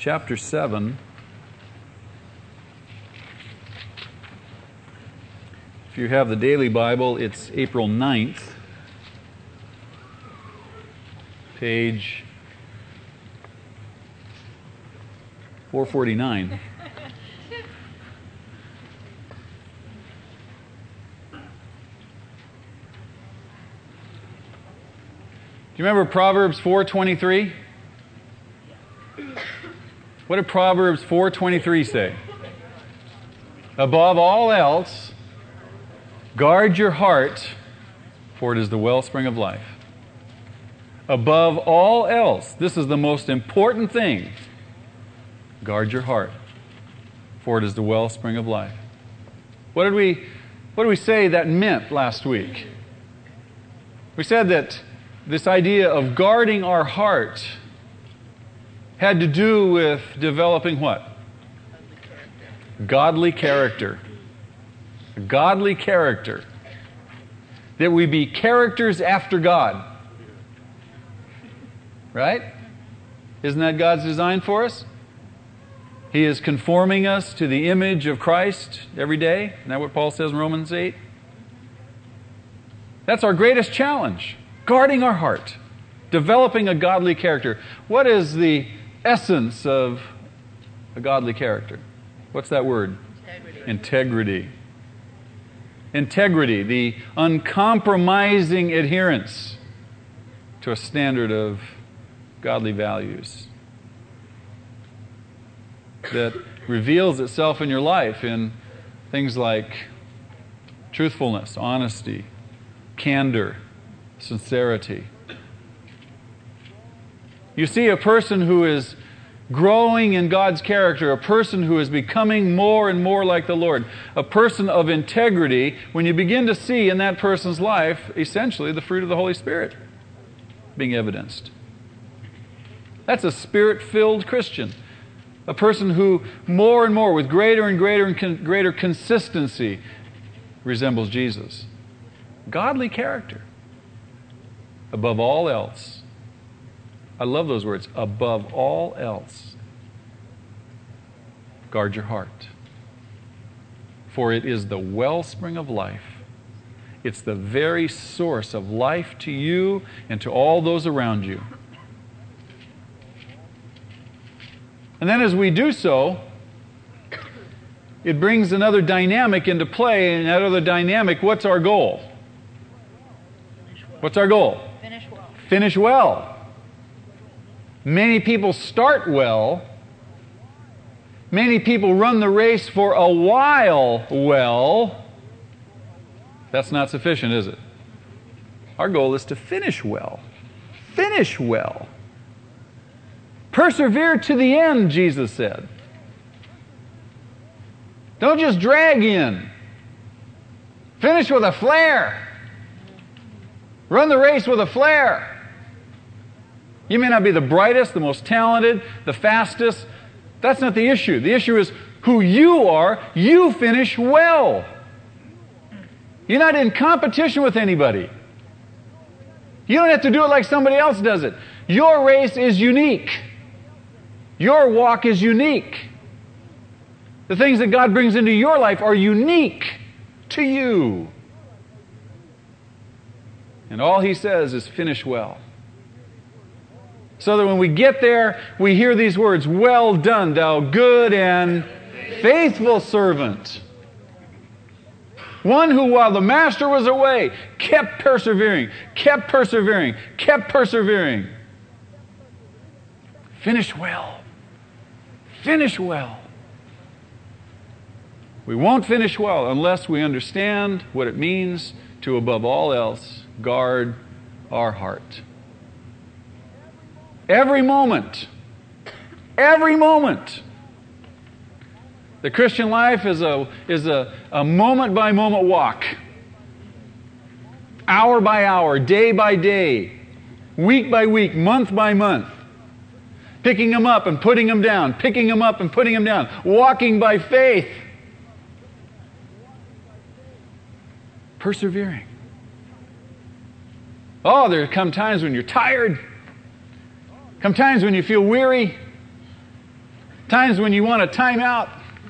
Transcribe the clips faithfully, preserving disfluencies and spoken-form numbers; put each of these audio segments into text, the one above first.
chapter seven. If you have the Daily Bible, it's April ninth, page four forty-nine. Do you remember Proverbs four twenty-three? What did Proverbs four twenty-three say? Above all else, guard your heart, for it is the wellspring of life. Above all else, this is the most important thing. Guard your heart, for it is the wellspring of life. What did we, what did we say that meant last week? We said that this idea of guarding our heart had to do with developing what? Godly character. Godly character. That we be characters after God. Right? Isn't that God's design for us? He is conforming us to the image of Christ every day. Isn't that what Paul says in Romans eight? That's our greatest challenge. Guarding our heart. Developing a godly character. What is the essence of a godly character? What's that word? Integrity. Integrity. Integrity, the uncompromising adherence to a standard of godly values that reveals itself in your life in things like truthfulness, honesty, candor, sincerity. You see a person who is growing in God's character, a person who is becoming more and more like the Lord, a person of integrity, when you begin to see in that person's life, essentially, the fruit of the Holy Spirit being evidenced. That's a Spirit-filled Christian. A person who more and more, with greater and greater and con- greater consistency, resembles Jesus. Godly character. Above all else. I love those words. Above all else, guard your heart. For it is the wellspring of life. It's the very source of life to you and to all those around you. And then as we do so, it brings another dynamic into play. And that other dynamic, what's our goal? What's our goal? Finish well. Finish well. Many people start well. Many people run the race for a while well. That's not sufficient, is it? Our goal is to finish well. Finish well. Persevere to the end, Jesus said. Don't just drag in. Finish with a flair. Run the race with a flair. You may not be the brightest, the most talented, the fastest. That's not the issue. The issue is who you are. You finish well. You're not in competition with anybody. You don't have to do it like somebody else does it. Your race is unique. Your walk is unique. The things that God brings into your life are unique to you. And all He says is finish well. So that when we get there, we hear these words, well done, thou good and faithful servant. One who, while the master was away, kept persevering, kept persevering, kept persevering. Finish well. Finish well. We won't finish well unless we understand what it means to, above all else, guard our heart. Every moment. Every moment. The Christian life is a, is a, a moment-by-moment walk. Hour by hour, day by day, week by week, month by month. Picking them up and putting them down, picking them up and putting them down. Walking by faith. Persevering. Oh, there come times when you're tired. Come times when you feel weary. Times when you want a timeout.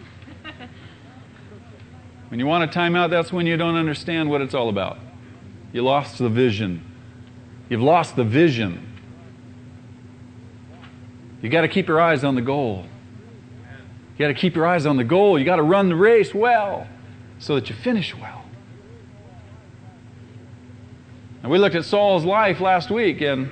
When you want a timeout, that's when you don't understand what it's all about. You lost the vision. You've lost the vision. You got to keep your eyes on the goal. You got to keep your eyes on the goal. You got to run the race well so that you finish well. And we looked at Saul's life last week, and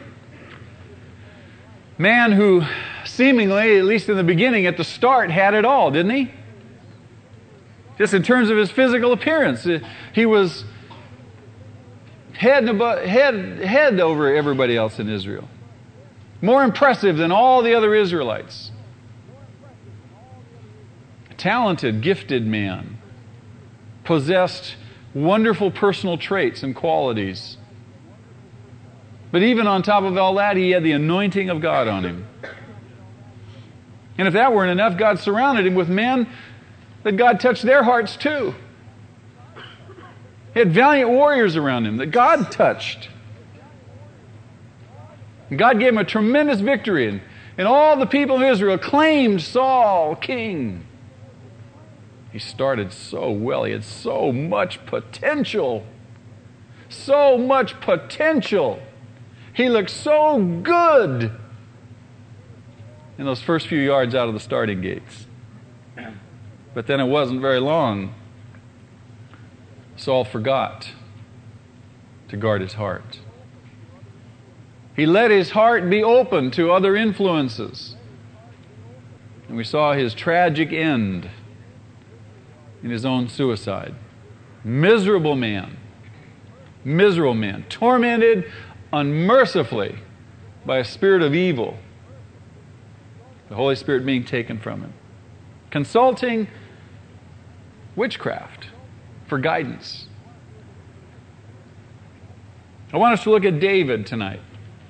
man who seemingly, at least in the beginning, at the start, had it all, didn't he? Just in terms of his physical appearance. He was head, and above, head, head over everybody else in Israel. More impressive than all the other Israelites. A talented, gifted man. Possessed wonderful personal traits and qualities. But even on top of all that, he had the anointing of God on him. And if that weren't enough, God surrounded him with men that God touched their hearts too. He had valiant warriors around him that God touched. And God gave him a tremendous victory, and, and all the people of Israel claimed Saul king. He started so well. He had so much potential. So much potential. He looked so good in those first few yards out of the starting gates. But then it wasn't very long. Saul forgot to guard his heart. He let his heart be open to other influences. And we saw his tragic end in his own suicide. Miserable man. Miserable man. Tormented unmercifully by a spirit of evil. The Holy Spirit being taken from him. Consulting witchcraft for guidance. I want us to look at David tonight.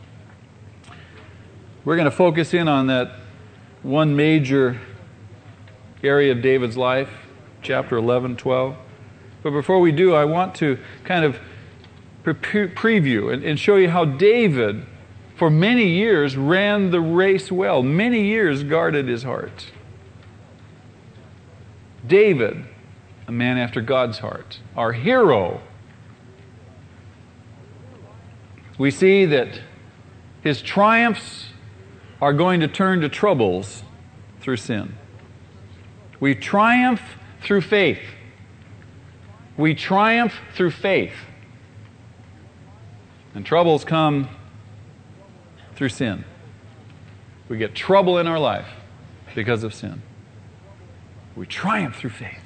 We're going to focus in on that one major area of David's life, chapter eleven, twelve. But before we do, I want to kind of pre- preview and, and show you how David, for many years, ran the race well. Many years guarded his heart. David, a man after God's heart, our hero. We see that his triumphs are going to turn to troubles through sin. We triumph through faith. We triumph through faith. And troubles come through sin. We get trouble in our life because of sin. We triumph through faith.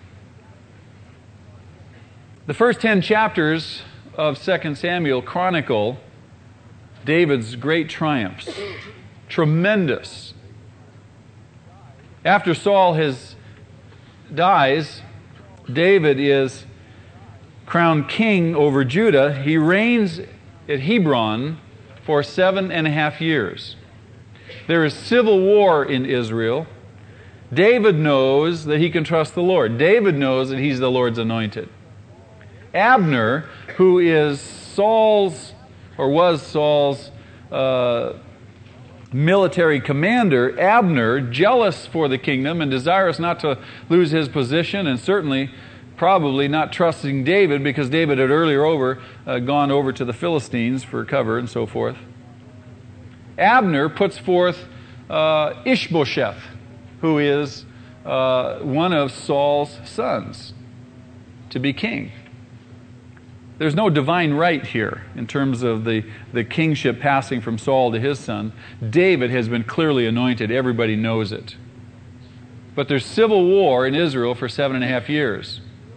The first ten chapters of Second Samuel chronicle David's great triumphs. Tremendous. After Saul has dies, David is crowned king over Judah. He reigns at Hebron for seven and a half years. There is civil war in Israel. David knows that he can trust the Lord. David knows that he's the Lord's anointed. Abner, who is Saul's, or was Saul's uh, military commander, Abner, jealous for the kingdom and desirous not to lose his position, and certainly probably not trusting David because David had earlier over uh, gone over to the Philistines for cover and so forth. Abner puts forth uh, Ishbosheth, who is uh, one of Saul's sons, to be king. There's no divine right here in terms of the, the kingship passing from Saul to his son. David has been clearly anointed. Everybody knows it. But there's civil war in Israel for seven and a half years.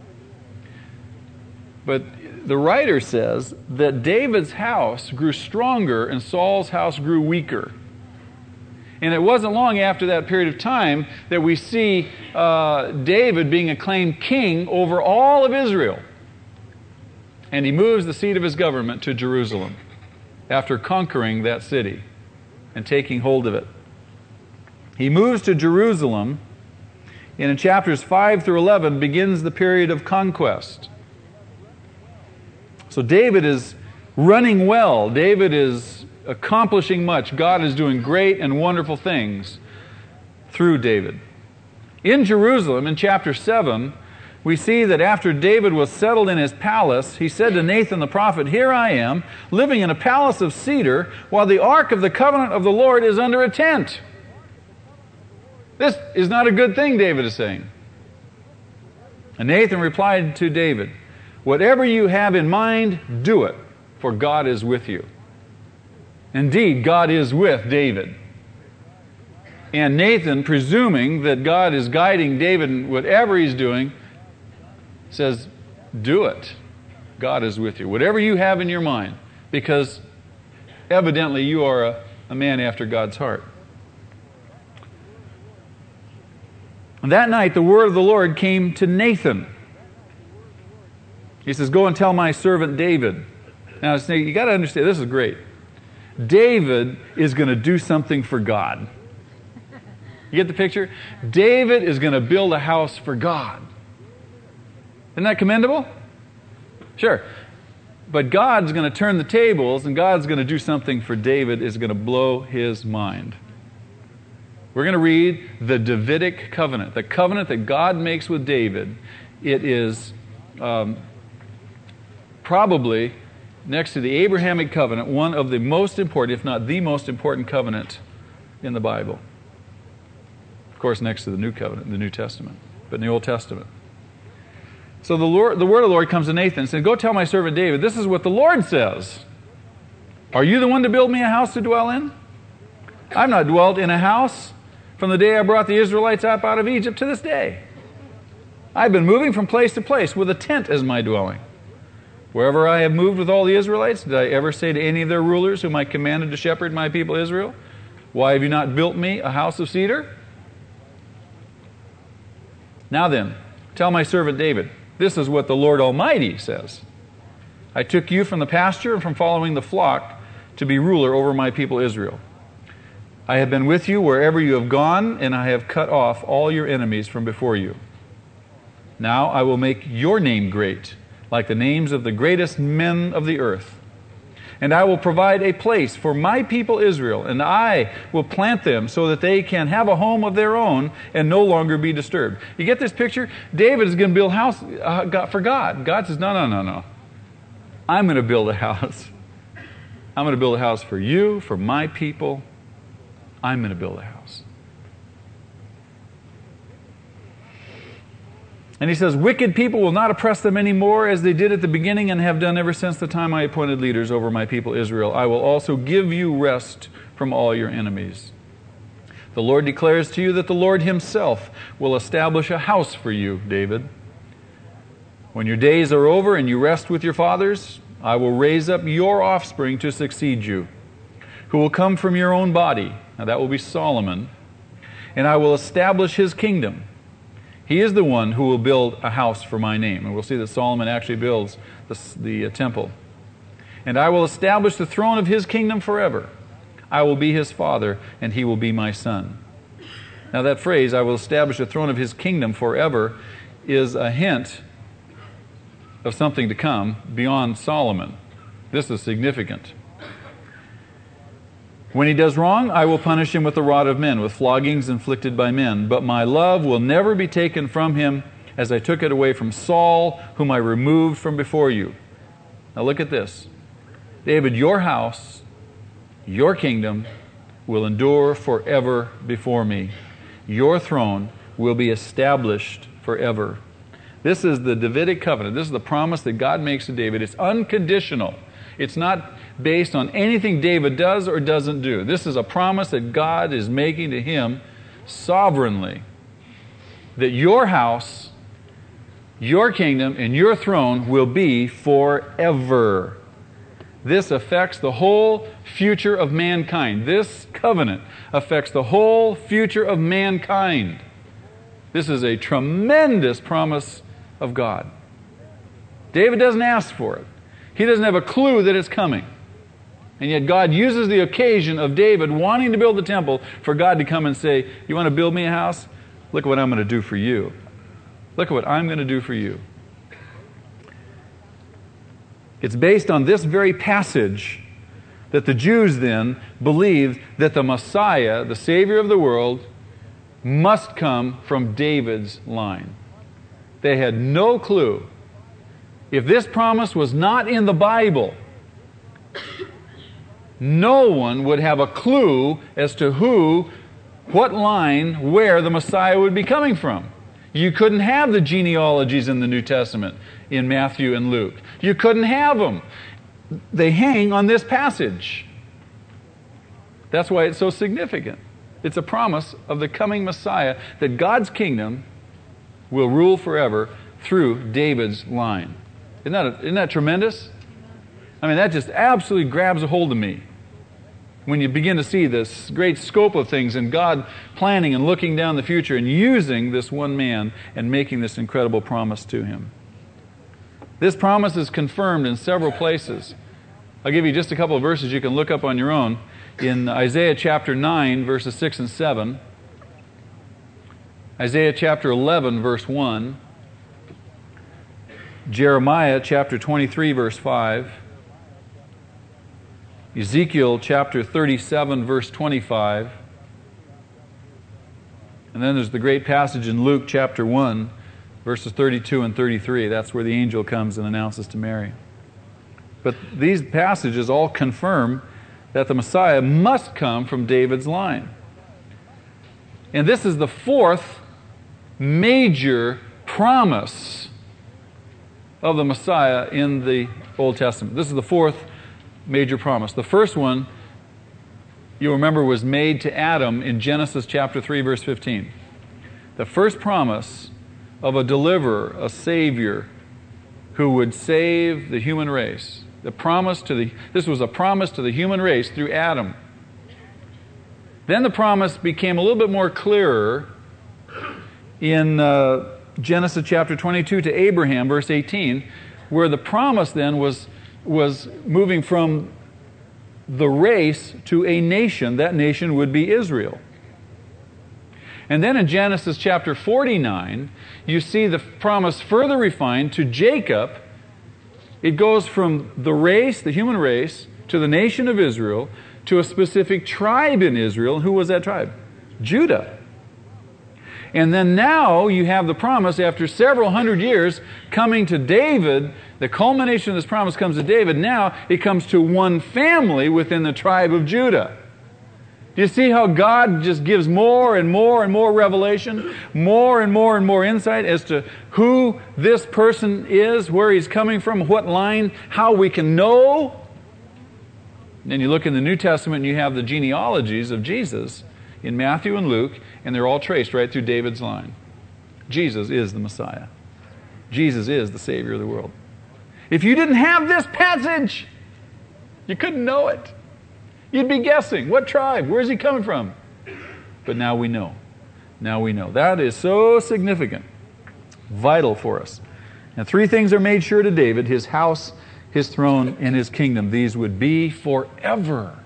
But the writer says that David's house grew stronger and Saul's house grew weaker. And it wasn't long after that period of time that we see uh, David being acclaimed king over all of Israel. And he moves the seat of his government to Jerusalem after conquering that city and taking hold of it. He moves to Jerusalem, and in chapters five through eleven begins the period of conquest. So David is running well. David is accomplishing much. God is doing great and wonderful things through David. In Jerusalem, in chapter seven, we see that after David was settled in his palace, he said to Nathan the prophet, "Here I am, living in a palace of cedar, while the ark of the covenant of the Lord is under a tent." This is not a good thing, David is saying. And Nathan replied to David, "Whatever you have in mind, do it, for God is with you." Indeed, God is with David. And Nathan, presuming that God is guiding David in whatever he's doing, says, do it. God is with you. Whatever you have in your mind, because evidently you are a, a man after God's heart. And that night the word of the Lord came to Nathan. He says, "Go and tell my servant David." Now, you got to understand, this is great. David is going to do something for God. You get the picture? David is going to build a house for God. Isn't that commendable? Sure. But God's going to turn the tables, and God's going to do something for David. Is going to blow his mind. We're going to read the Davidic covenant, the covenant that God makes with David. It is um, probably, next to the Abrahamic covenant, one of the most important, if not the most important covenant in the Bible. Of course, next to the New Covenant, the New Testament, but in the Old Testament. So the Lord, the word of the Lord comes to Nathan and said, "Go tell my servant David, this is what the Lord says. Are you the one to build me a house to dwell in? I've not dwelt in a house from the day I brought the Israelites up out of Egypt to this day. I've been moving from place to place with a tent as my dwelling. Wherever I have moved with all the Israelites, did I ever say to any of their rulers whom I commanded to shepherd my people Israel, why have you not built me a house of cedar? Now then, tell my servant David, this is what the Lord Almighty says. I took you from the pasture and from following the flock to be ruler over my people Israel. I have been with you wherever you have gone, and I have cut off all your enemies from before you. Now I will make your name great, like the names of the greatest men of the earth. And I will provide a place for my people Israel, and I will plant them so that they can have a home of their own and no longer be disturbed. You get this picture? David is going to build a house uh, for God. God says, no, no, no, no. I'm going to build a house. I'm going to build a house for you, for my people. I'm going to build a house. And he says, wicked people will not oppress them anymore as they did at the beginning and have done ever since the time I appointed leaders over my people Israel. I will also give you rest from all your enemies. The Lord declares to you that the Lord himself will establish a house for you, David. When your days are over and you rest with your fathers, I will raise up your offspring to succeed you, who will come from your own body. Now that will be Solomon. And I will establish his kingdom. He is the one who will build a house for my name. And we'll see that Solomon actually builds the, the uh, temple. And I will establish the throne of his kingdom forever. I will be his father, and he will be my son. Now that phrase, I will establish the throne of his kingdom forever, is a hint of something to come beyond Solomon. This is significant. When he does wrong, I will punish him with the rod of men, with floggings inflicted by men. But my love will never be taken from him, as I took it away from Saul, whom I removed from before you. Now look at this. David, your house, your kingdom, will endure forever before me. Your throne will be established forever. This is the Davidic covenant. This is the promise that God makes to David. It's unconditional. It's not based on anything David does or doesn't do. This is a promise that God is making to him sovereignly, that your house, your kingdom, and your throne will be forever. This affects the whole future of mankind. This covenant affects the whole future of mankind. This is a tremendous promise of God. David doesn't ask for it. He doesn't have a clue that it's coming. And yet God uses the occasion of David wanting to build the temple for God to come and say, you want to build me a house? Look at what I'm going to do for you. Look at what I'm going to do for you. It's based on this very passage that the Jews then believed that the Messiah, the Savior of the world, must come from David's line. They had no clue. If this promise was not in the Bible, no one would have a clue as to who, what line, where the Messiah would be coming from. You couldn't have the genealogies in the New Testament in Matthew and Luke. You couldn't have them. They hang on this passage. That's why it's so significant. It's a promise of the coming Messiah, that God's kingdom will rule forever through David's line. Isn't that, a, isn't that tremendous? I mean, that just absolutely grabs a hold of me when you begin to see this great scope of things and God planning and looking down the future and using this one man and making this incredible promise to him. This promise is confirmed in several places. I'll give you just a couple of verses you can look up on your own. In Isaiah chapter nine, verses six and seven. Isaiah chapter eleven, verse one. Jeremiah chapter twenty-three, verse five. Ezekiel chapter thirty-seven, verse twenty-five. And then there's the great passage in Luke chapter one, verses thirty-two and thirty-three. That's where the angel comes and announces to Mary. But these passages all confirm that the Messiah must come from David's line. And this is the fourth major promise of the Messiah in the Old Testament. This is the fourth major promise. The first one, you'll remember, was made to Adam in Genesis chapter three, verse fifteen. The first promise of a deliverer, a Savior, who would save the human race. The promise to the, this was a promise to the human race through Adam. Then the promise became a little bit more clearer in uh, Genesis chapter twenty-two to Abraham, verse eighteen, where the promise then was, was moving from the race to a nation. That nation would be Israel. And then in Genesis chapter forty-nine, you see the promise further refined to Jacob. It goes from the race, the human race, to the nation of Israel, to a specific tribe in Israel. Who was that tribe? Judah. And then now you have the promise, after several hundred years, coming to David. The culmination of this promise comes to David. Now it comes to one family within the tribe of Judah. Do you see how God just gives more and more and more revelation, more and more and more insight as to who this person is, where he's coming from, what line, how we can know? And then you look in the New Testament and you have the genealogies of Jesus in Matthew and Luke, and they're all traced right through David's line. Jesus is the Messiah. Jesus is the Savior of the world. If you didn't have this passage, you couldn't know it. You'd be guessing. What tribe? Where's he coming from? But now we know. Now we know. That is so significant. Vital for us. And three things are made sure to David: his house, his throne, and his kingdom. These would be forever.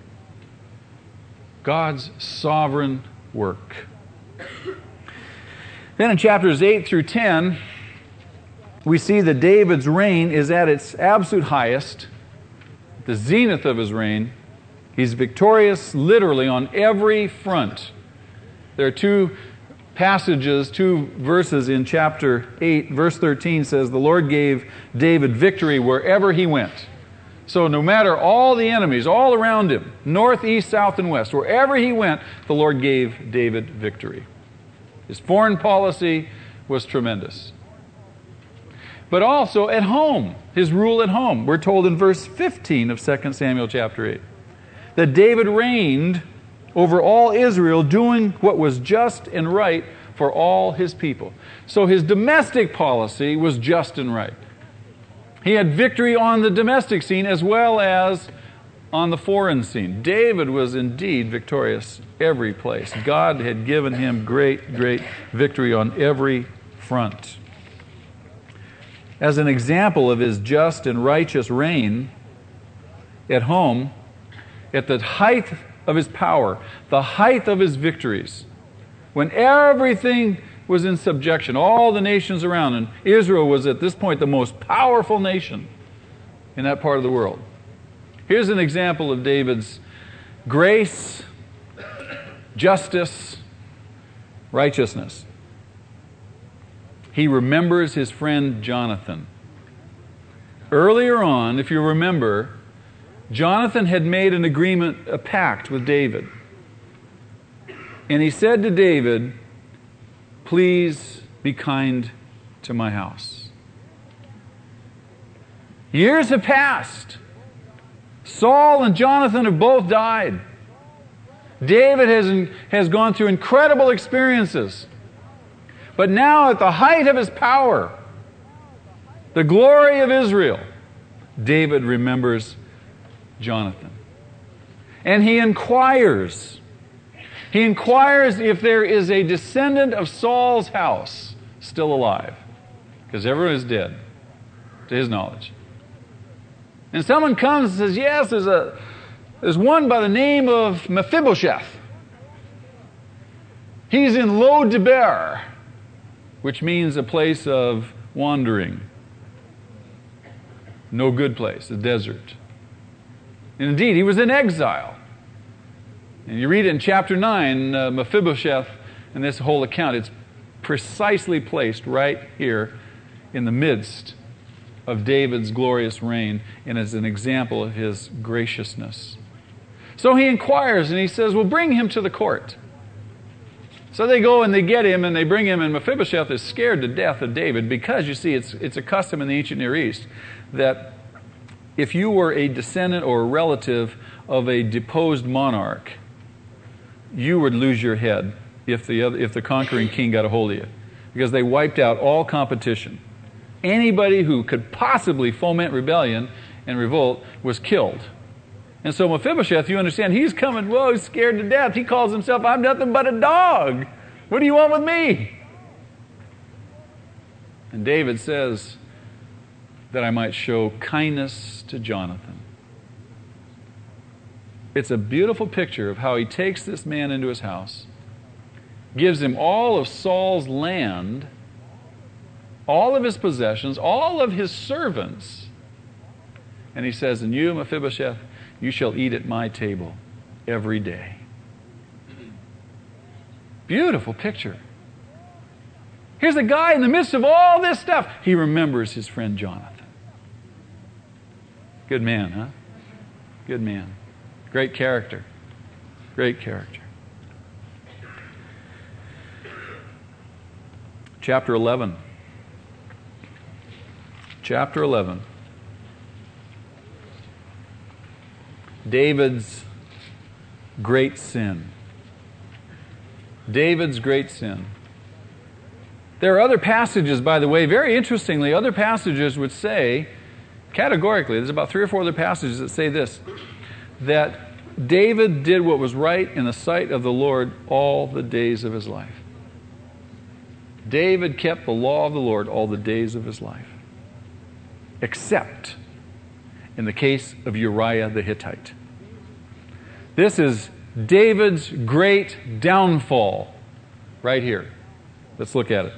God's sovereign work. Then in chapters eight through ten, we see that David's reign is at its absolute highest, the zenith of his reign. He's victorious literally on every front. There are two passages, two verses in chapter eight. Verse thirteen says, "The Lord gave David victory wherever he went." So no matter all the enemies all around him, north, east, south, and west, wherever he went, the Lord gave David victory. His foreign policy was tremendous. But also at home, his rule at home. We're told in verse fifteen of Second Samuel chapter eight. That David reigned over all Israel, doing what was just and right for all his people. So his domestic policy was just and right. He had victory on the domestic scene as well as on the foreign scene. David was indeed victorious every place. God had given him great, great victory on every front. As an example of his just and righteous reign at home, at the height of his power, the height of his victories, when everything was in subjection, all the nations around, and Israel was at this point the most powerful nation in that part of the world. Here's an example of David's grace, justice, righteousness. He remembers his friend Jonathan. Earlier on, if you remember, Jonathan had made an agreement, a pact with David. And he said to David, "Please be kind to my house." Years have passed. Saul and Jonathan have both died. David has, has gone through incredible experiences. But now, at the height of his power, the glory of Israel, David remembers Jonathan. And he inquires. He inquires if there is a descendant of Saul's house still alive, because everyone is dead, to his knowledge. And someone comes and says, yes, there's a there's one by the name of Mephibosheth. He's in Lo-debar, which means a place of wandering. No good place, a desert. And indeed, he was in exile. And you read it in chapter nine, uh, Mephibosheth, and this whole account, it's precisely placed right here in the midst of David's glorious reign and as an example of his graciousness. So he inquires and he says, well, bring him to the court. So they go and they get him and they bring him, and Mephibosheth is scared to death of David because, you see, it's, it's a custom in the ancient Near East that if you were a descendant or a relative of a deposed monarch, you would lose your head if the other, if the conquering king got a hold of you, because they wiped out all competition. Anybody who could possibly foment rebellion and revolt was killed. And so Mephibosheth, you understand, he's coming, whoa, he's scared to death. He calls himself, I'm nothing but a dog. What do you want with me? And David says that I might show kindness to Jonathan. It's a beautiful picture of how he takes this man into his house, gives him all of Saul's land, all of his possessions, all of his servants. And he says, and you, Mephibosheth, you shall eat at my table every day. Beautiful picture. Here's a guy in the midst of all this stuff. He remembers his friend Jonathan. Good man, huh? Good man. Great character. Great character. Chapter eleven. Chapter eleven. David's great sin. David's great sin. There are other passages, by the way, very interestingly, other passages would say, categorically, there's about three or four other passages that say this, that David did what was right in the sight of the Lord all the days of his life. David kept the law of the Lord all the days of his life, except in the case of Uriah the Hittite. This is David's great downfall right here. Let's look at it.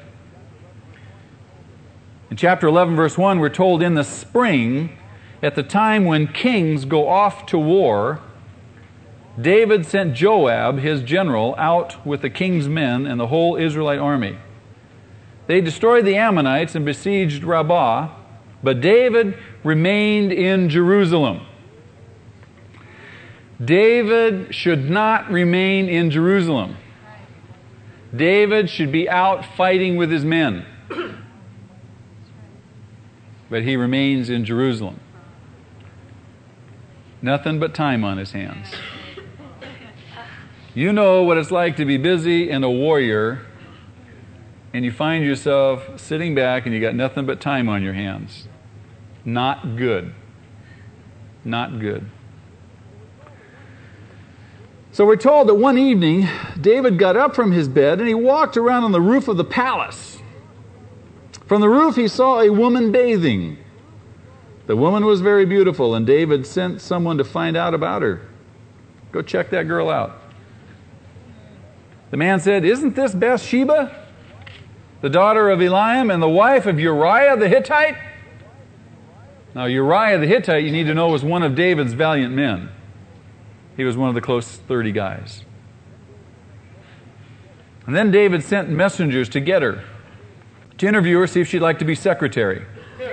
In chapter eleven, verse one, we're told, in the spring, at the time when kings go off to war, David sent Joab, his general, out with the king's men and the whole Israelite army. They destroyed the Ammonites and besieged Rabbah, but David remained in Jerusalem. David should not remain in Jerusalem. David should be out fighting with his men. But he remains in Jerusalem. Nothing but time on his hands. You know what it's like to be busy and a warrior, and you find yourself sitting back and you got nothing but time on your hands. Not good. Not good. So we're told that one evening, David got up from his bed and he walked around on the roof of the palace. From the roof he saw a woman bathing. The woman was very beautiful, and David sent someone to find out about her. Go check that girl out. The man said, isn't this Bathsheba, the daughter of Eliam and the wife of Uriah the Hittite? Now Uriah the Hittite, you need to know, was one of David's valiant men. He was one of the close thirty guys. And then David sent messengers to get her, to interview her, see if she'd like to be secretary.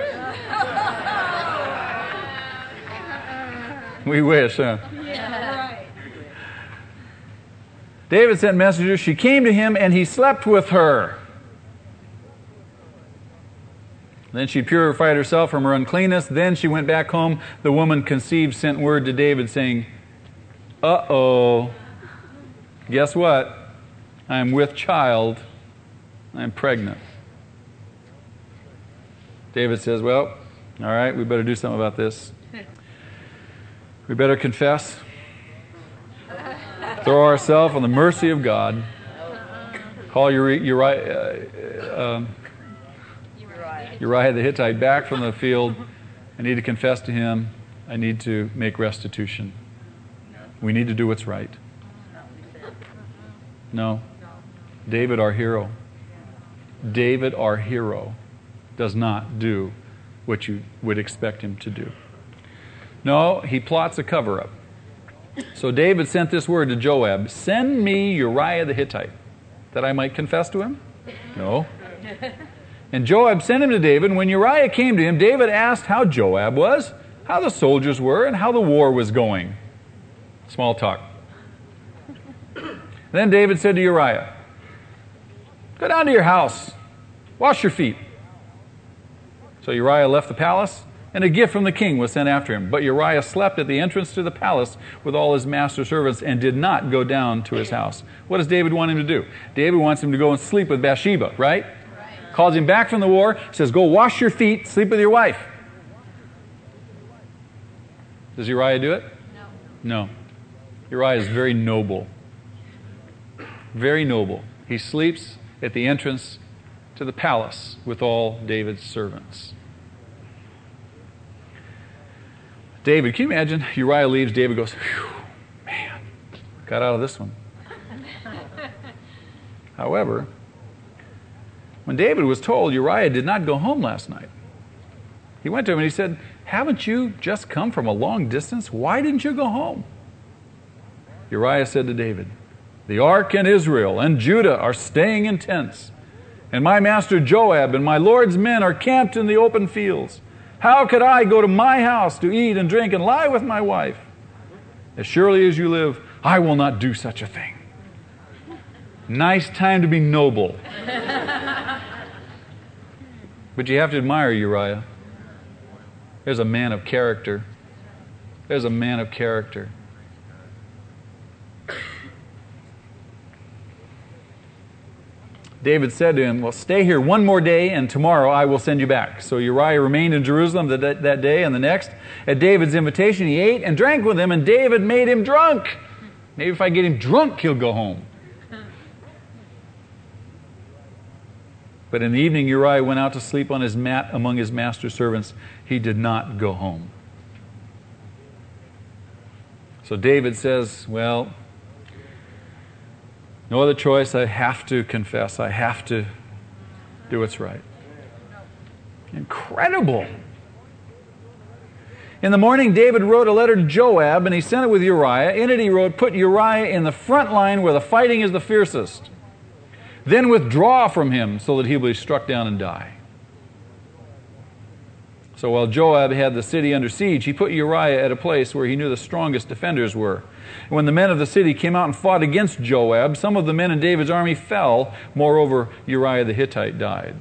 We wish, huh? Yeah. David sent messengers. She came to him, and he slept with her. Then she purified herself from her uncleanness. Then she went back home. The woman conceived, sent word to David, saying, uh-oh, guess what? I'm with child. I'm pregnant. David says, well, all right, we better do something about this. We better confess. Throw ourselves on the mercy of God. Call Uri- Uriah, uh, um, Uriah the Hittite back from the field. I need to confess to him. I need to make restitution. We need to do what's right. No. David, our hero. David, our hero, does not do what you would expect him to do. No, he plots a cover-up. So David sent this word to Joab, send me Uriah the Hittite, that I might confess to him? No. And Joab sent him to David. When Uriah came to him, David asked how Joab was, how the soldiers were, and how the war was going. Small talk. Then David said to Uriah, go down to your house, wash your feet. So Uriah left the palace, and a gift from the king was sent after him. But Uriah slept at the entrance to the palace with all his master's servants and did not go down to his house. What does David want him to do? David wants him to go and sleep with Bathsheba, right? Right. Calls him back from the war, says, go wash your feet, sleep with your wife. Does Uriah do it? No. No. Uriah is very noble. Very noble. He sleeps at the entrance to the palace with all David's servants. David, can you imagine? Uriah leaves, David goes, phew, man, got out of this one. However, when David was told Uriah did not go home last night, he went to him and he said, haven't you just come from a long distance? Why didn't you go home? Uriah said to David, the ark and Israel and Judah are staying in tents, and my master Joab and my Lord's men are camped in the open fields. How could I go to my house to eat and drink and lie with my wife? As surely as you live, I will not do such a thing. Nice time to be noble. But you have to admire Uriah. There's a man of character. There's a man of character. David said to him, well, stay here one more day, and tomorrow I will send you back. So Uriah remained in Jerusalem that, that day and the next. At David's invitation, he ate and drank with him, and David made him drunk. Maybe if I get him drunk, he'll go home. But in the evening, Uriah went out to sleep on his mat among his master's servants. He did not go home. So David says, well, no other choice. I have to confess. I have to do what's right. Incredible. In the morning, David wrote a letter to Joab, and he sent it with Uriah. In it he wrote, put Uriah in the front line where the fighting is the fiercest. Then withdraw from him so that he will be struck down and die. So while Joab had the city under siege, he put Uriah at a place where he knew the strongest defenders were. And when the men of the city came out and fought against Joab, some of the men in David's army fell. Moreover, Uriah the Hittite died.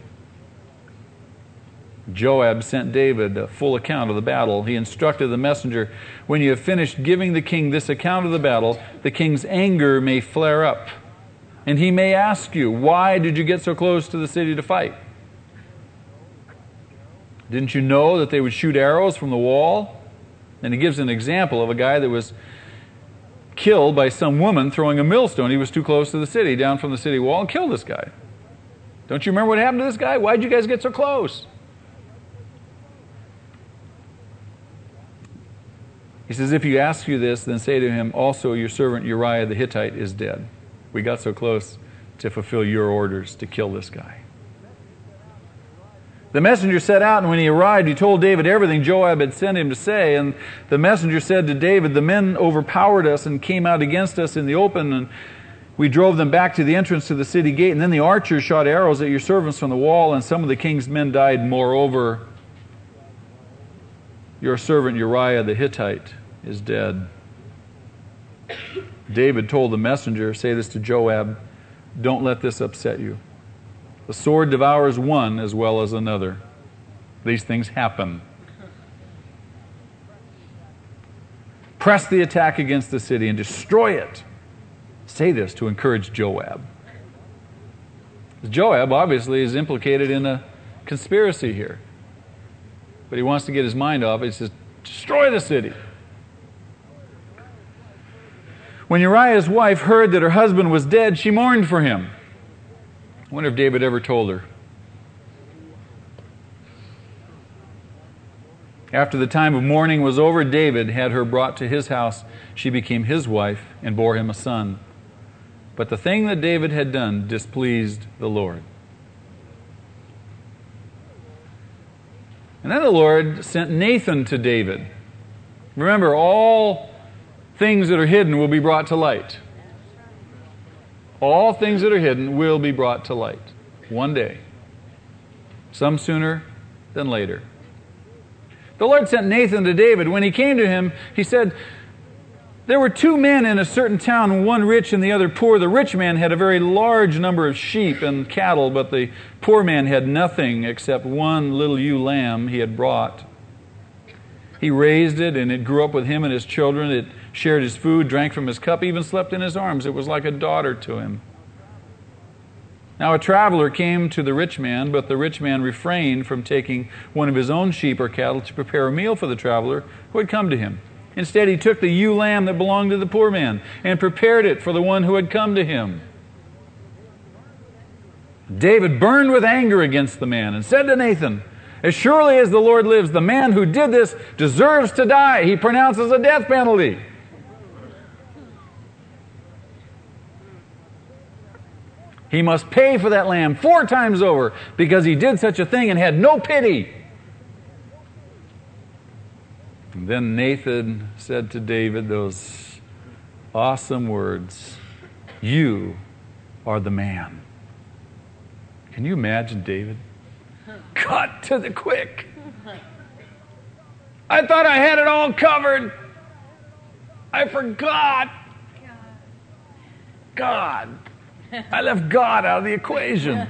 Joab sent David a full account of the battle. He instructed the messenger, when you have finished giving the king this account of the battle, the king's anger may flare up. And he may ask you, why did you get so close to the city to fight? Didn't you know that they would shoot arrows from the wall? And he gives an example of a guy that was killed by some woman throwing a millstone. He was too close to the city, down from the city wall, and killed this guy. Don't you remember what happened to this guy? Why'd you guys get so close? He says, if he asks you this, then say to him, also your servant Uriah the Hittite is dead. We got so close to fulfill your orders to kill this guy. The messenger set out, and when he arrived, he told David everything Joab had sent him to say. And the messenger said to David, the men overpowered us and came out against us in the open, and We drove them back to the entrance to the city gate, and then the archers shot arrows at your servants from the wall, and some of the king's men died. Moreover, your servant Uriah the Hittite is dead." David told the messenger, "Say this to Joab, don't let this upset you. The sword devours one as well as another." These things happen. "Press the attack against the city and destroy it." Say this to encourage Joab. Joab obviously is implicated in a conspiracy here. But he wants to get his mind off it. He says, destroy the city. When Uriah's wife heard that her husband was dead, she mourned for him. I wonder if David ever told her. After the time of mourning was over, David had her brought to his house. She became his wife and bore him a son. But the thing that David had done displeased the Lord. And then the Lord sent Nathan to David. Remember, all things that are hidden will be brought to light. All things that are hidden will be brought to light one day. Some sooner than later. The Lord sent Nathan to David. When he came to him, he said, "There were two men in a certain town, one rich and the other poor. The rich man had a very large number of sheep and cattle, but the poor man had nothing except one little ewe lamb he had brought. He raised it, and it grew up with him and his children. It shared his food, drank from his cup, even slept in his arms. It was like a daughter to him. Now a traveler came to the rich man, but the rich man refrained from taking one of his own sheep or cattle to prepare a meal for the traveler who had come to him. Instead, he took the ewe lamb that belonged to the poor man and prepared it for the one who had come to him. David burned with anger against the man and said to Nathan, 'As surely as the Lord lives, the man who did this deserves to die.' He pronounces a death penalty. He must pay for that lamb four times over because he did such a thing and had no pity." And then Nathan said to David those awesome words, "You are the man." Can you imagine David? Cut to the quick. "I thought I had it all covered. I forgot. God. I left God out of the equation.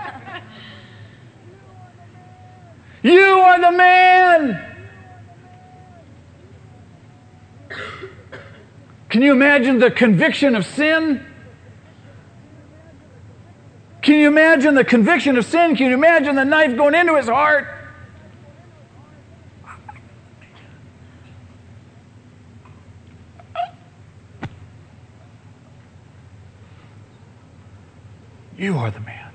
You are the man." Can you imagine the conviction of sin? Can you imagine the conviction of sin? Can you imagine the knife going into his heart? You are the man.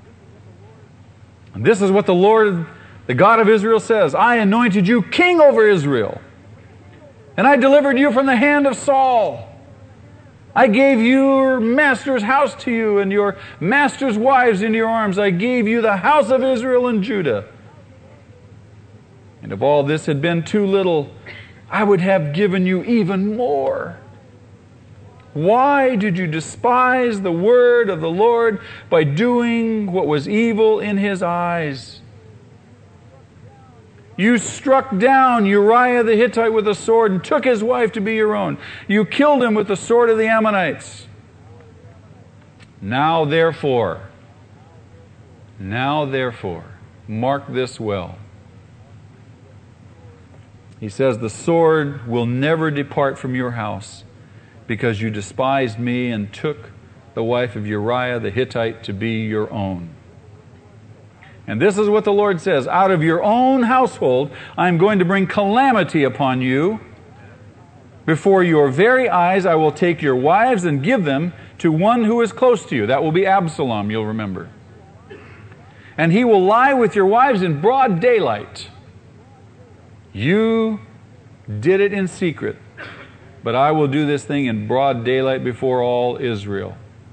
And this is what the Lord, the God of Israel says, "I anointed you king over Israel, and I delivered you from the hand of Saul. I gave your master's house to you and your master's wives in your arms. I gave you the house of Israel and Judah. And if all this had been too little, I would have given you even more. Why did you despise the word of the Lord by doing what was evil in his eyes? You struck down Uriah the Hittite with a sword and took his wife to be your own. You killed him with the sword of the Ammonites. Now therefore, now therefore, mark this well." He says, "The sword will never depart from your house, because you despised me and took the wife of Uriah the Hittite to be your own. And this is what the Lord says, out of your own household I am going to bring calamity upon you. Before your very eyes I will take your wives and give them to one who is close to you." That will be Absalom, you'll remember. "And he will lie with your wives in broad daylight. You did it in secret, but I will do this thing in broad daylight before all Israel."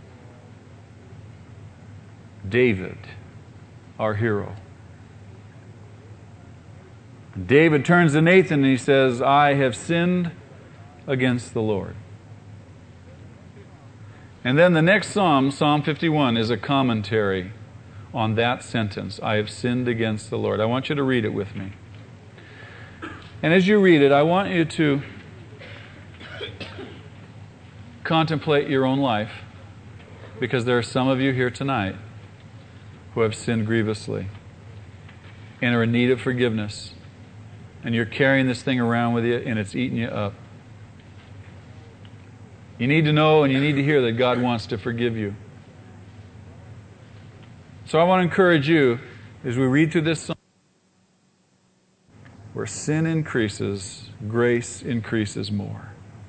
David, our hero. David turns to Nathan and he says, "I have sinned against the Lord." And then the next psalm, Psalm fifty-one, is a commentary on that sentence, I have sinned against the Lord. I want you to read it with me. And as you read it, I want you to contemplate your own life, because there are some of you here tonight who have sinned grievously and are in need of forgiveness. And you're carrying this thing around with you and it's eating you up. You need to know and you need to hear that God wants to forgive you. So I want to encourage you as we read through this psalm, where sin increases, grace increases more.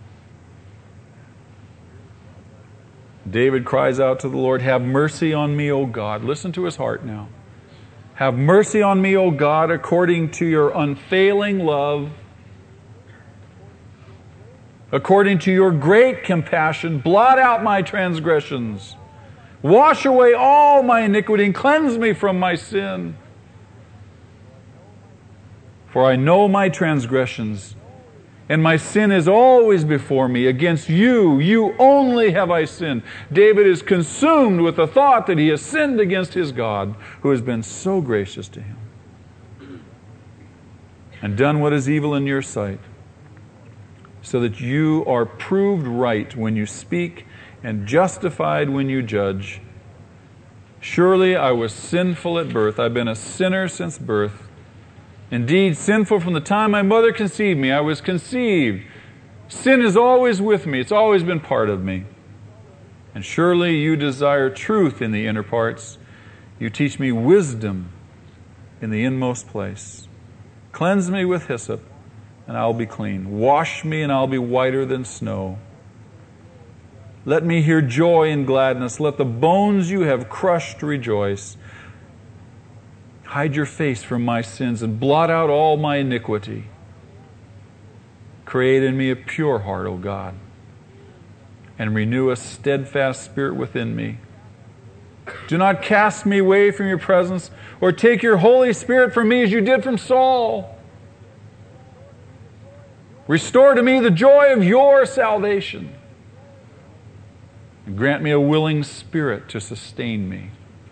David cries out to the Lord, have mercy on me, O God. Listen to his heart now. Have mercy on me, O God, according to your unfailing love. According to your great compassion, blot out my transgressions. Wash away all my iniquity and cleanse me from my sin. For I know my transgressions, and my sin is always before me. Against you, you only have I sinned. David is consumed with the thought that he has sinned against his God, who has been so gracious to him, and done what is evil in your sight, so that you are proved right when you speak and justified when you judge. Surely I was sinful at birth. I've been a sinner since birth. Indeed, sinful from the time my mother conceived me. I was conceived. Sin is always with me. It's always been part of me. And surely you desire truth in the inner parts. You teach me wisdom in the inmost place. Cleanse me with hyssop, and I'll be clean. Wash me, and I'll be whiter than snow. Let me hear joy and gladness. Let the bones you have crushed rejoice. Hide your face from my sins and blot out all my iniquity. Create in me a pure heart, O God, and renew a steadfast spirit within me. Do not cast me away from your presence, or take your Holy Spirit from me as you did from Saul. Restore to me the joy of your salvation, and grant me a willing spirit to sustain me.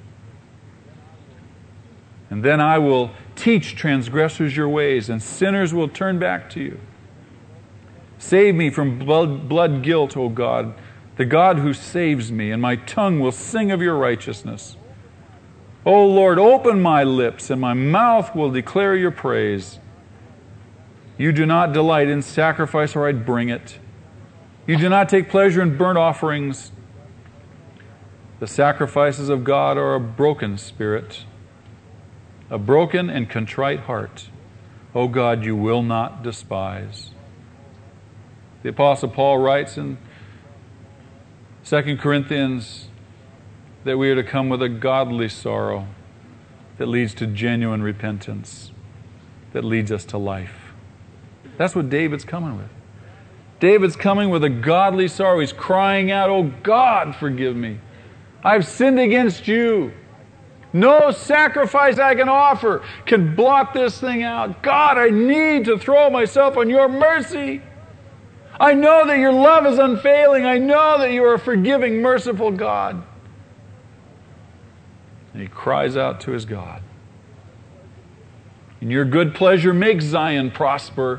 And then I will teach transgressors your ways, and sinners will turn back to you. Save me from blood, blood guilt, O God, the God who saves me, and my tongue will sing of your righteousness. O Lord, open my lips, and my mouth will declare your praise. You do not delight in sacrifice, or I'd bring it. You do not take pleasure in burnt offerings. The sacrifices of God are a broken spirit, a broken and contrite heart. O God, you will not despise. The Apostle Paul writes in Second Corinthians that we are to come with a godly sorrow that leads to genuine repentance, that leads us to life. That's what David's coming with. David's coming with a godly sorrow. He's crying out, "Oh God, forgive me. I've sinned against you. No sacrifice I can offer can blot this thing out. God, I need to throw myself on your mercy. I know that your love is unfailing. I know that you are a forgiving, merciful God." And he cries out to his God. "In your good pleasure, make Zion prosper.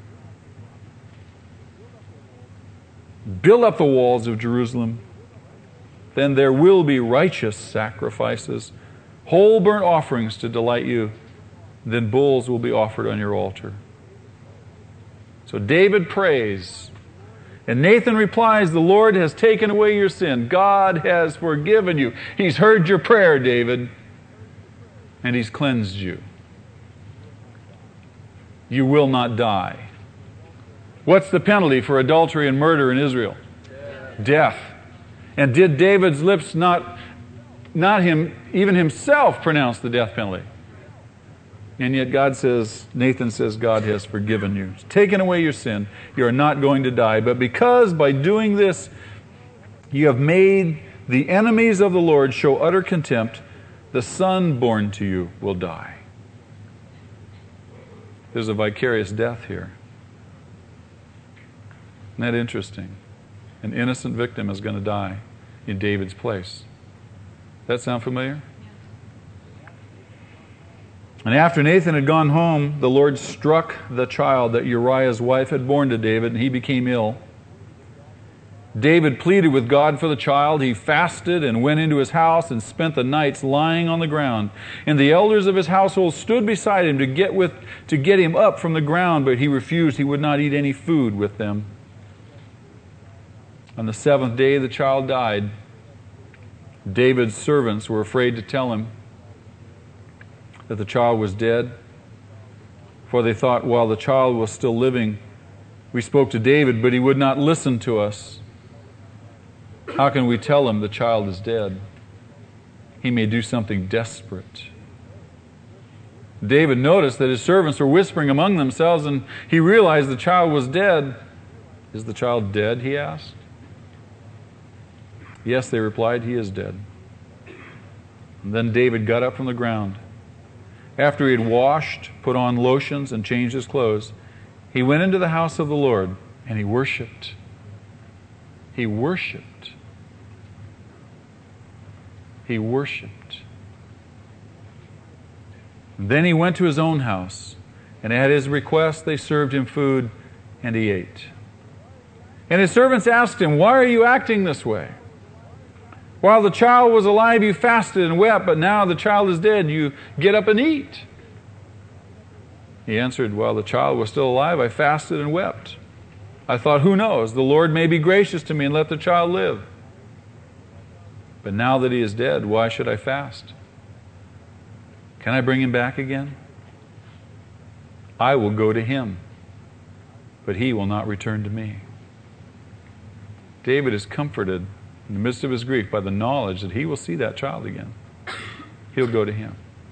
Build up the walls of Jerusalem. Then there will be righteous sacrifices, whole burnt offerings to delight you. Then bulls will be offered on your altar." So David prays, and Nathan replies, "The Lord has taken away your sin. God has forgiven you. He's heard your prayer, David, and He's cleansed you. You will not die." What's the penalty for adultery and murder in Israel? Death. Death. And did David's lips not, not him, even himself pronounce the death penalty? And yet God says, Nathan says, God has forgiven you. He's taken away your sin. You are not going to die. But because by doing this, you have made the enemies of the Lord show utter contempt, the son born to you will die. There's a vicarious death here. Isn't that interesting? An innocent victim is going to die. in David's place. Does that sound familiar? And after Nathan had gone home, the Lord struck the child that Uriah's wife had borne to David, and he became ill. David pleaded with God for the child. He fasted and went into his house and spent the nights lying on the ground. And the elders of his household stood beside him to get with to get him up from the ground, but he refused. He would not eat any food with them. On the seventh day the child died. David's servants were afraid to tell him that the child was dead, for they thought, while the child was still living, we spoke to David, but he would not listen to us. How can we tell him the child is dead? He may do something desperate. David noticed that his servants were whispering among themselves, and he realized the child was dead. Is the child dead? He asked. Yes, they replied, he is dead. And then David got up from the ground. After he had washed, put on lotions, and changed his clothes, he went into the house of the Lord, and he worshiped. He worshiped. He worshiped. Then he went to his own house, and at his request they served him food, and he ate. And his servants asked him, "Why are you acting this way? While the child was alive, you fasted and wept, but now the child is dead, you get up and eat." He answered, "While the child was still alive, I fasted and wept. I thought, who knows, the Lord may be gracious to me and let the child live. But now that he is dead, why should I fast? Can I bring him back again? I will go to him, but he will not return to me." David is comforted in the midst of his grief by the knowledge that he will see that child again. He'll go to him.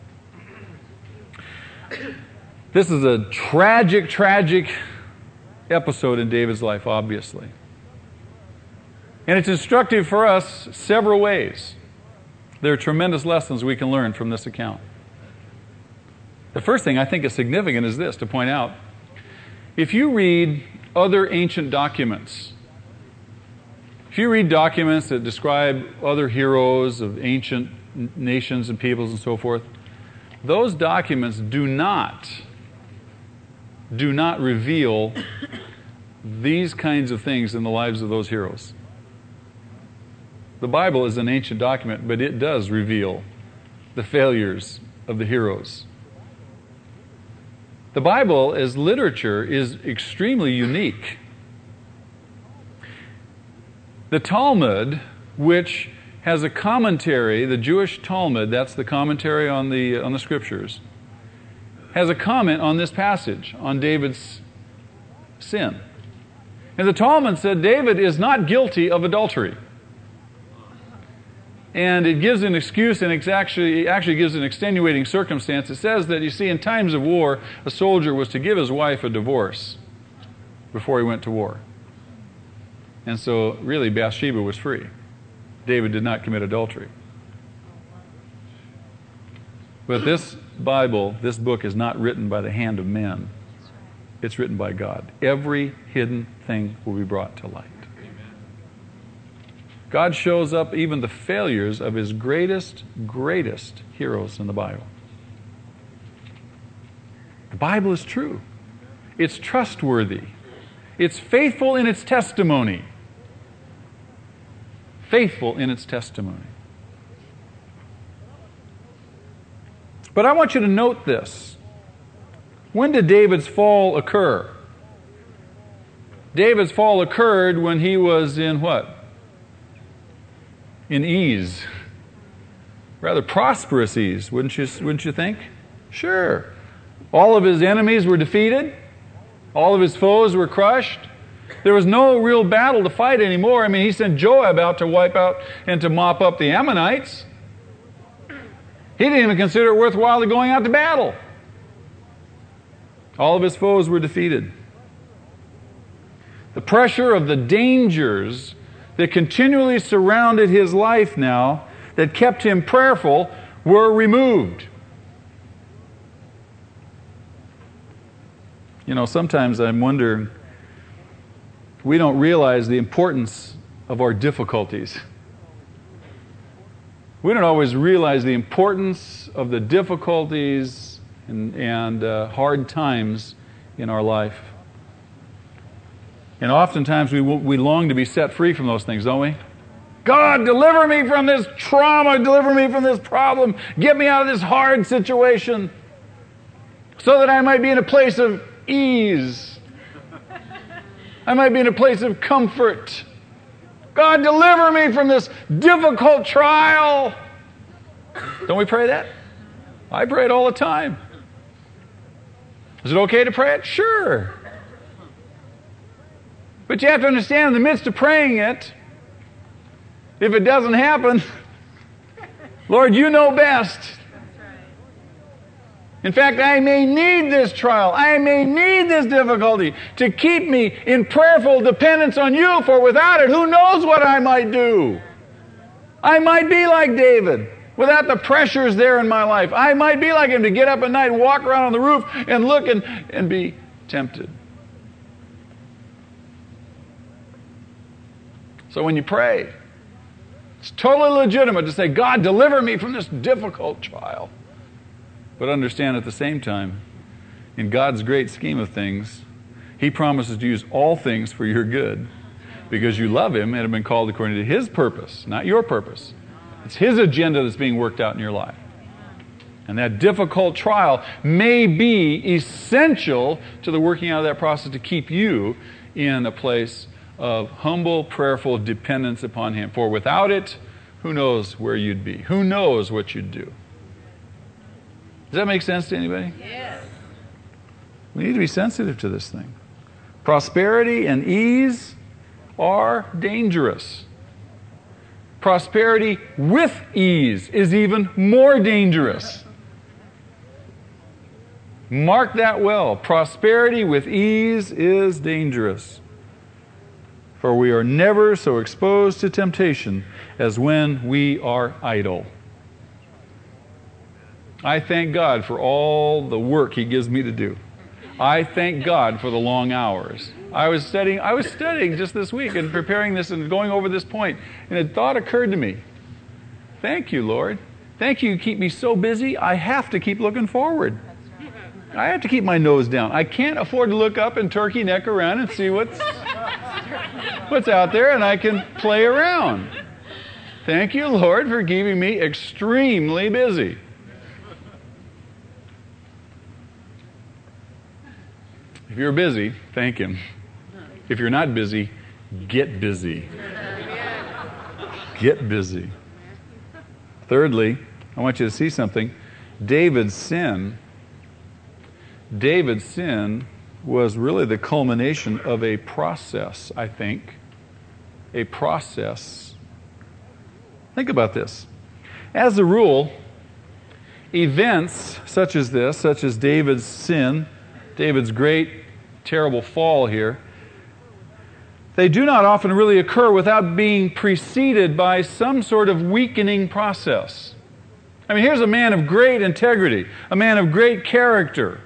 This is a tragic, tragic episode in David's life, obviously. And it's instructive for us several ways. There are tremendous lessons we can learn from this account. The first thing I think is significant is this, to point out. If you read other ancient documents, if you read documents that describe other heroes of ancient nations and peoples and so forth, those documents do not, do not reveal these kinds of things in the lives of those heroes. The Bible is an ancient document, but it does reveal the failures of the heroes. The Bible as literature is extremely unique. The Talmud, which has a commentary, the Jewish Talmud, that's the commentary on the on the Scriptures, has a comment on this passage, on David's sin. And the Talmud said David is not guilty of adultery. And it gives an excuse, and it actually, it actually gives an extenuating circumstance. It says that, you see, in times of war, a soldier was to give his wife a divorce before he went to war. And so, really, Bathsheba was free. David did not commit adultery. But this Bible, this book, is not written by the hand of men. It's written by God. Every hidden thing will be brought to light. God shows up even the failures of his greatest, greatest heroes in the Bible. The Bible is true. It's trustworthy. It's faithful in its testimony. Faithful in its testimony. But I want you to note this. When did David's fall occur? David's fall occurred when he was in what? In ease. Rather prosperous ease, wouldn't you, wouldn't you think? Sure. All of his enemies were defeated. All of his foes were crushed. There was no real battle to fight anymore. I mean, he sent Joab out to wipe out and to mop up the Ammonites. He didn't even consider it worthwhile to going out to battle. All of his foes were defeated. The pressure of the dangers that continually surrounded his life now, that kept him prayerful, were removed. You know, sometimes I wonder, we don't realize the importance of our difficulties. We don't always realize the importance of the difficulties and, and uh, hard times in our life. And oftentimes we, we long to be set free from those things, don't we? God, deliver me from this trauma, deliver me from this problem, get me out of this hard situation so that I might be in a place of ease. I might be in a place of comfort. God, deliver me from this difficult trial. Don't we pray that? I pray it all the time. Is it okay to pray it? Sure. But you have to understand, in the midst of praying it, if it doesn't happen, Lord, you know best. In fact, I may need this trial. I may need this difficulty to keep me in prayerful dependence on you, for without it, who knows what I might do? I might be like David, without the pressures there in my life. I might be like him to get up at night and walk around on the roof and look and, and be tempted. So when you pray, it's totally legitimate to say, God, deliver me from this difficult trial. But understand at the same time, in God's great scheme of things, He promises to use all things for your good because you love Him and have been called according to His purpose, not your purpose. It's His agenda that's being worked out in your life. And that difficult trial may be essential to the working out of that process to keep you in a place of humble, prayerful dependence upon Him. For without it, who knows where you'd be? Who knows what you'd do? Does that make sense to anybody? Yes. We need to be sensitive to this thing. Prosperity and ease are dangerous. Prosperity with ease is even more dangerous. Mark that well. Prosperity with ease is dangerous. For we are never so exposed to temptation as when we are idle. I thank God for all the work He gives me to do. I thank God for the long hours. I was studying, I was studying just this week and preparing this and going over this point, and a thought occurred to me. Thank you, Lord. Thank you, you keep me so busy, I have to keep looking forward. I have to keep my nose down. I can't afford to look up and turkey neck around and see what's, what's out there, and I can play around. Thank you, Lord, for keeping me extremely busy. If you're busy, thank Him. If you're not busy, get busy. Get busy. Thirdly, I want you to see something. David's sin, David's sin was really the culmination of a process, I think. A process. Think about this. As a rule, events such as this, such as David's sin, David's great, terrible fall here, they do not often really occur without being preceded by some sort of weakening process. I mean, here's a man of great integrity, a man of great character.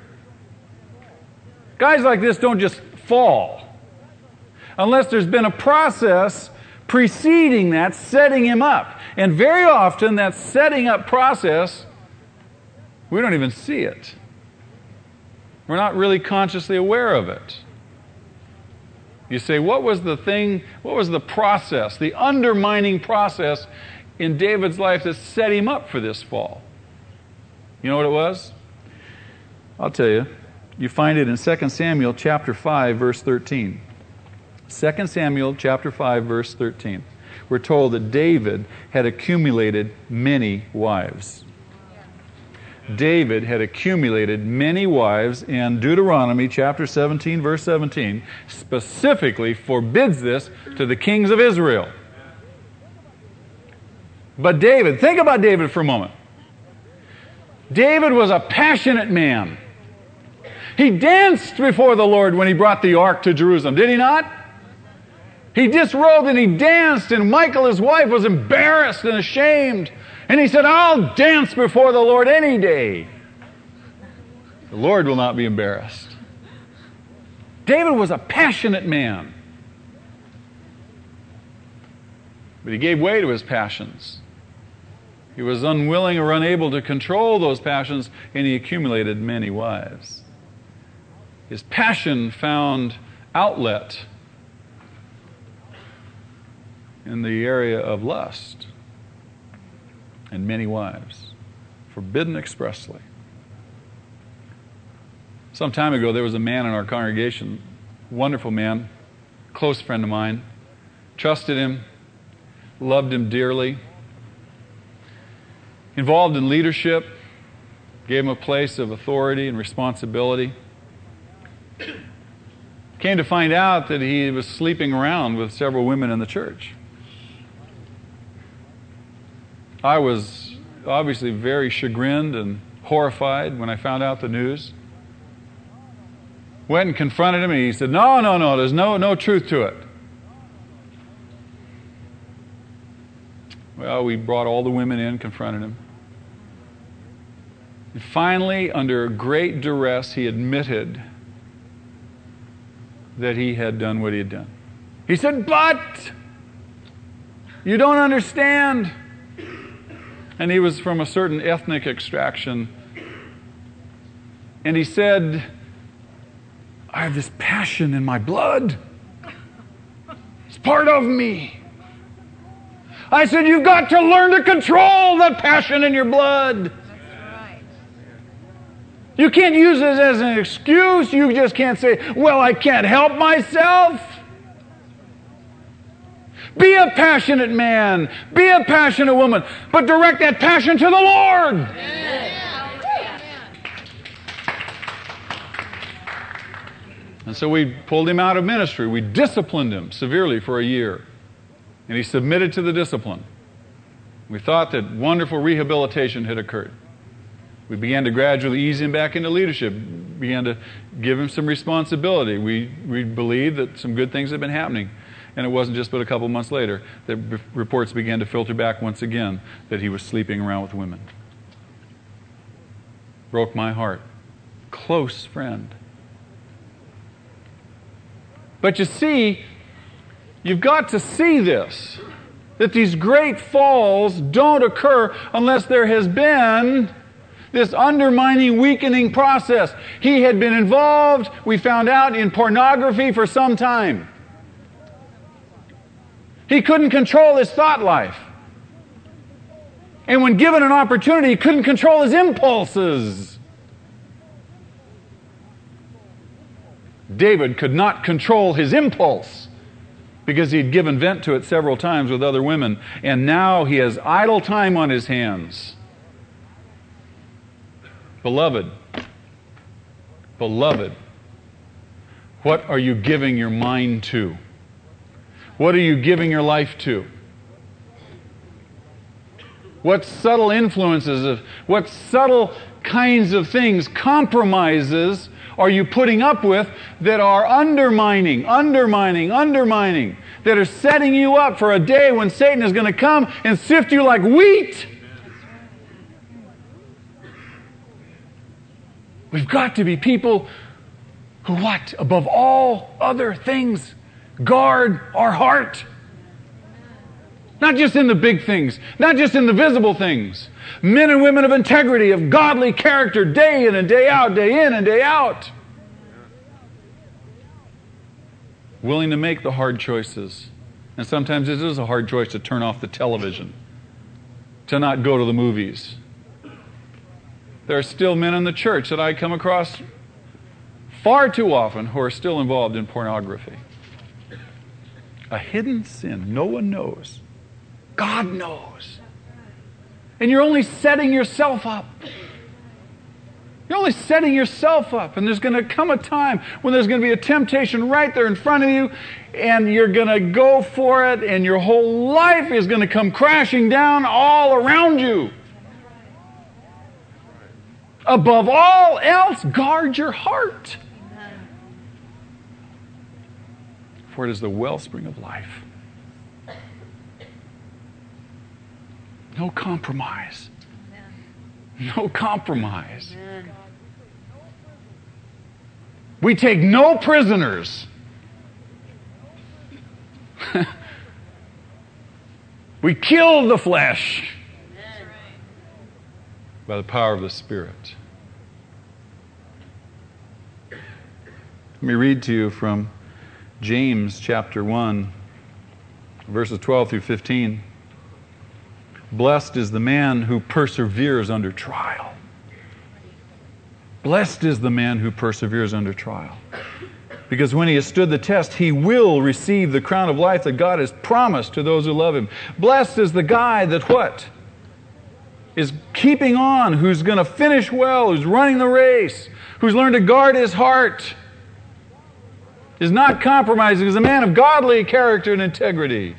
Guys like this don't just fall unless there's been a process preceding that, setting him up. And very often that setting up process, we don't even see it. We're not really consciously aware of it. You say, what was the thing, what was the process, the undermining process in David's life that set him up for this fall? You know what it was? I'll tell you. You find it in Second Samuel chapter five, verse thirteen. Second Samuel chapter five, verse thirteen. We're told that David had accumulated many wives. David had accumulated many wives, and Deuteronomy chapter seventeen, verse seventeen, specifically forbids this to the kings of Israel. But David, think about David for a moment. David was a passionate man. He danced before the Lord when He brought the ark to Jerusalem, did he not? He disrobed and he danced, and Michal, his wife, was embarrassed and ashamed. And he said, I'll dance before the Lord any day. The Lord will not be embarrassed. David was a passionate man. But he gave way to his passions. He was unwilling or unable to control those passions, and he accumulated many wives. His passion found outlet in the area of lust and many wives, forbidden expressly. Some time ago, there was a man in our congregation, wonderful man, close friend of mine, trusted him, loved him dearly, involved in leadership, gave him a place of authority and responsibility. Came to find out that he was sleeping around with several women in the church. I was obviously very chagrined and horrified when I found out the news. Went and confronted him, and he said, no, no, no, there's no, no truth to it. Well, we brought all the women in, confronted him. And finally, under great duress, he admitted that he had done what he had done. He said, but you don't understand. And he was from a certain ethnic extraction. And he said, I have this passion in my blood. It's part of me. I said, you've got to learn to control that passion in your blood. You can't use it as an excuse. You just can't say, well, I can't help myself. Be a passionate man. Be a passionate woman. But direct that passion to the Lord. Amen. And so we pulled him out of ministry. We disciplined him severely for a year. And he submitted to the discipline. We thought that wonderful rehabilitation had occurred. We began to gradually ease him back into leadership, began to give him some responsibility. We, we believed that some good things had been happening. And it wasn't just but a couple months later that b- reports began to filter back once again that he was sleeping around with women. Broke my heart. Close friend. But you see, you've got to see this, that these great falls don't occur unless there has been this undermining, weakening process. He had been involved, we found out, in pornography for some time. He couldn't control his thought life. And when given an opportunity, he couldn't control his impulses. David could not control his impulse because he'd given vent to it several times with other women, and now he has idle time on his hands. Beloved, beloved, what are you giving your mind to? What are you giving your life to? What subtle influences, of, what subtle kinds of things, compromises are you putting up with that are undermining, undermining, undermining, that are setting you up for a day when Satan is going to come and sift you like wheat? We've got to be people who what? Above all other things, guard our heart. Not just in the big things, not just in the visible things. Men and women of integrity, of godly character, day in and day out, day in and day out. Willing to make the hard choices. And sometimes it is a hard choice to turn off the television, to not go to the movies. There are still men in the church that I come across far too often who are still involved in pornography. A hidden sin no one knows. God knows. And you're only setting yourself up. You're only setting yourself up. And there's going to come a time when there's going to be a temptation right there in front of you, and you're going to go for it, and your whole life is going to come crashing down all around you. Above all else, guard your heart. For it is the wellspring of life. No compromise. Amen. No compromise. Amen. We take no prisoners. We kill the flesh. Amen. by the power of the Spirit. Let me read to you from James chapter one, verses twelve through fifteen. Blessed is the man who perseveres under trial. Blessed is the man who perseveres under trial. Because when he has stood the test, he will receive the crown of life that God has promised to those who love him. Blessed is the guy that what? Is keeping on, who's going to finish well, who's running the race, who's learned to guard his heart, is not compromising, is a man of godly character and integrity.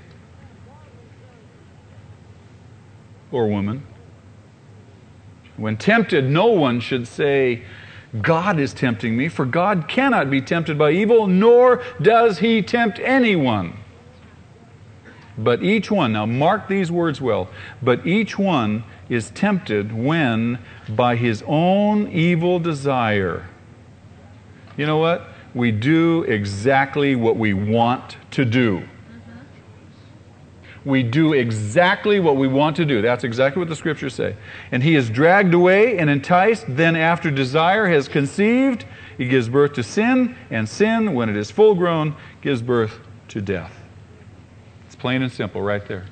Or woman. When tempted, no one should say, God is tempting me, for God cannot be tempted by evil, nor does he tempt anyone. But each one, now mark these words well, but each one is tempted when by his own evil desire. You know what? We do exactly what we want to do. We do exactly what we want to do. That's exactly what the Scriptures say. And he is dragged away and enticed. Then after desire has conceived, he gives birth to sin. And sin, when it is full grown, gives birth to death. It's plain and simple right there.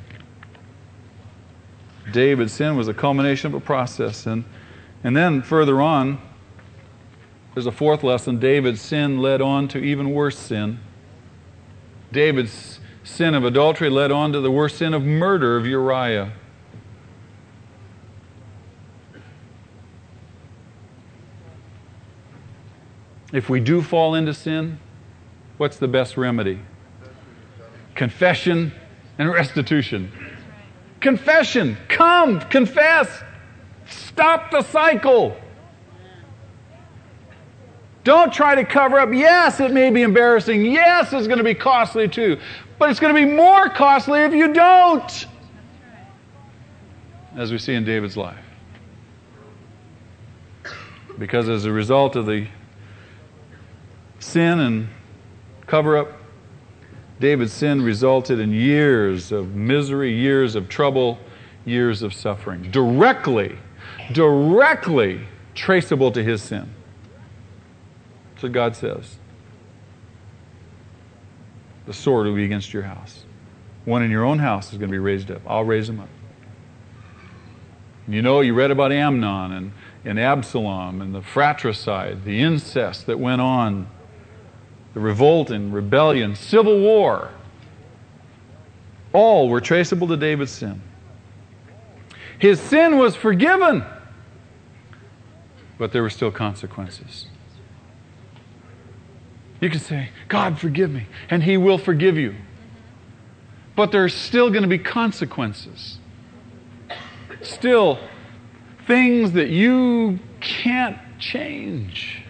David's sin was a culmination of a process. And, and then further on, there's a fourth lesson. David's sin led on to even worse sin. David's sin of adultery led on to the worst sin of murder of Uriah. If we do fall into sin, what's the best remedy? Confession and restitution. Confession. Come, confess. Stop the cycle. Don't try to cover up. Yes, it may be embarrassing. Yes, it's going to be costly too. But it's going to be more costly if you don't. As we see in David's life. Because as a result of the sin and cover-up, David's sin resulted in years of misery, years of trouble, years of suffering. Directly, directly traceable to his sin. That's what God says. The sword will be against your house. One in your own house is going to be raised up. I'll raise him up. You know, you read about Amnon and, and Absalom and the fratricide, the incest that went on, the revolt and rebellion, civil war. All were traceable to David's sin. His sin was forgiven, but there were still consequences. You can say, God, forgive me, and he will forgive you. But there's still going to be consequences. Still, things that you can't change.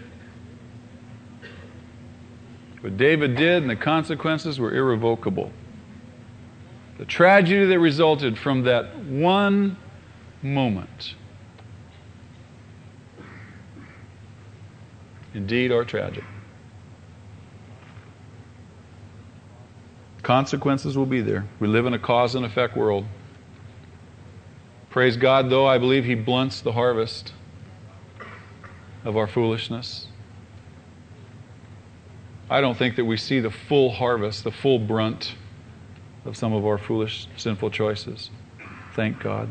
What David did and the consequences were irrevocable. The tragedy that resulted from that one moment, indeed are tragic. Consequences will be there. We live in a cause and effect world. Praise God, though, I believe he blunts the harvest of our foolishness. I don't think that we see the full harvest, the full brunt of some of our foolish, sinful choices. Thank God.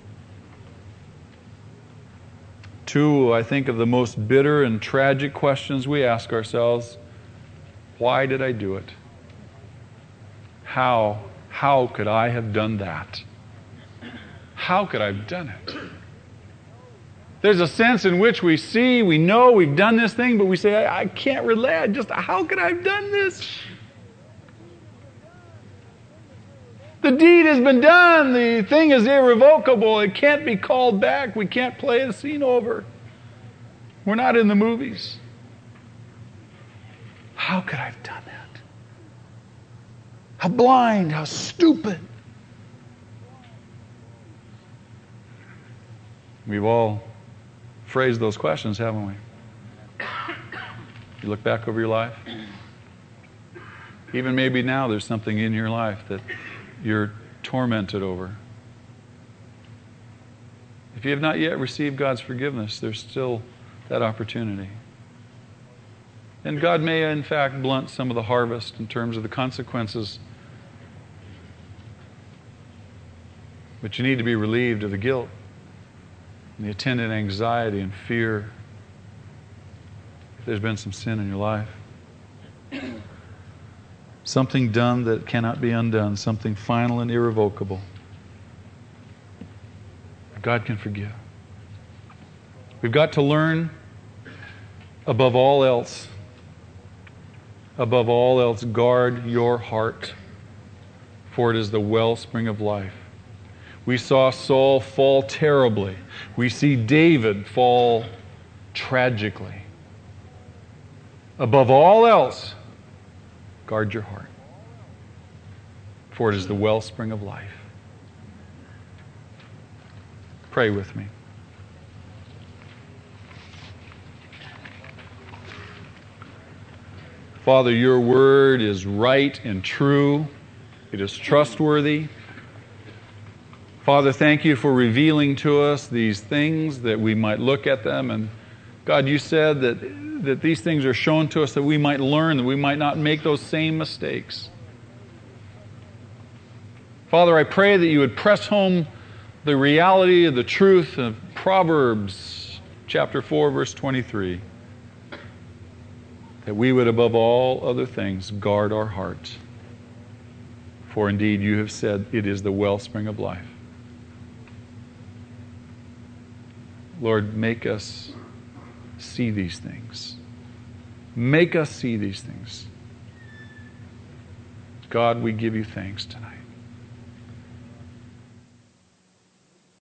Two, I think of the most bitter and tragic questions we ask ourselves. Why did I do it? How, how could I have done that? How could I have done it? There's a sense in which we see, we know we've done this thing, but we say, I, I can't relate. Just how could I have done this? The deed has been done. The thing is irrevocable. It can't be called back. We can't play the scene over. We're not in the movies. How could I have done that? How blind, how stupid. We've all phrased those questions, haven't we? You look back over your life. Even maybe now there's something in your life that you're tormented over. If you have not yet received God's forgiveness, there's still that opportunity. And God may, in fact, blunt some of the harvest in terms of the consequences. But you need to be relieved of the guilt and the attendant anxiety and fear if there's been some sin in your life. Something done that cannot be undone, something final and irrevocable. God can forgive. We've got to learn, above all else, above all else, guard your heart, for it is the wellspring of life. We saw Saul fall terribly. We see David fall tragically. Above all else, guard your heart, for it is the wellspring of life. Pray with me. Father, your word is right and true. It is trustworthy. Father, thank you for revealing to us these things that we might look at them. And God, you said that, that these things are shown to us that we might learn, that we might not make those same mistakes. Father, I pray that you would press home the reality of the truth of Proverbs chapter four, verse twenty-three. That we would, above all other things, guard our hearts. For indeed, you have said it is the wellspring of life. Lord, make us see these things. Make us see these things. God, we give you thanks tonight.